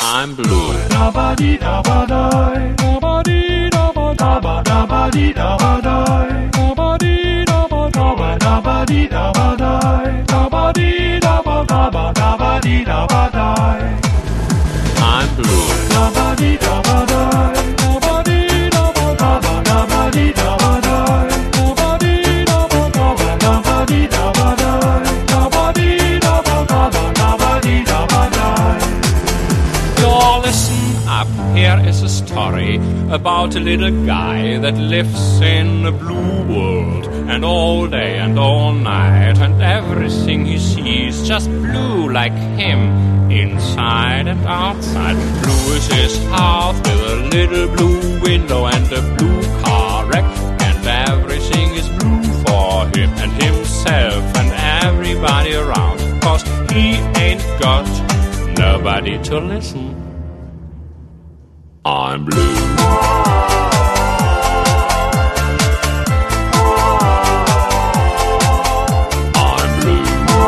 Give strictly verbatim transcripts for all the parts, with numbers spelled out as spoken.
I'm blue. I'm blue. Here is a story about a little guy that lives in a blue world, and all day and all night, and everything he sees just blue like him, inside and outside. Blue is his house with a little blue window and a blue car wreck, and everything is blue for him and himself and everybody around, 'cause he ain't got nobody to listen. I'm blue. I'm blue.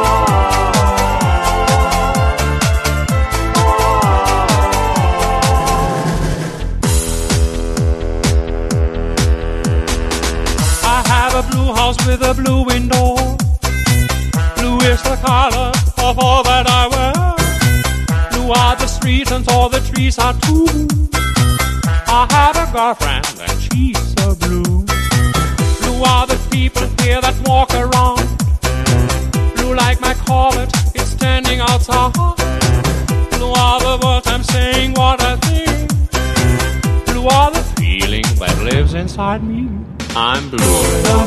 I have a blue house with a blue window. Blue is the color of all that I wear. Blue are the streets and all the trees are too. I have a girlfriend and she's so blue. Blue are the people here that walk around. Blue like my Corvette, it's standing outside. Blue are the words I'm saying, what I think. Blue are the feeling that lives inside me. I'm blue.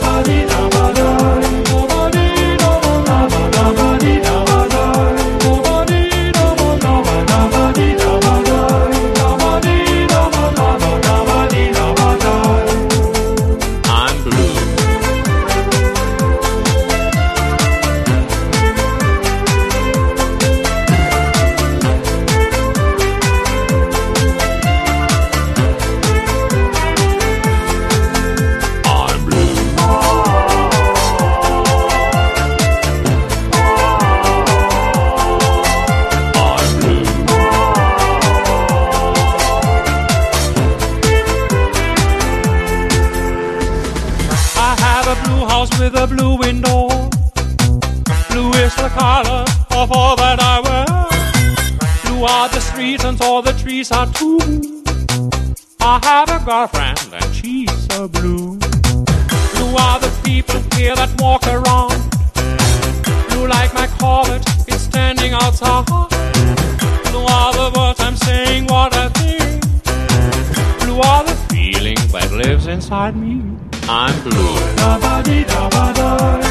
With a blue window. Blue is the color of all that I wear. Blue are the streets and all the trees are too. I have a girlfriend and she's so blue. Blue are the people here that walk around. Blue like my Corvette, it's standing outside. Blue are the words I'm saying, what I think. Blue are the feeling that lives inside me. I'm blue.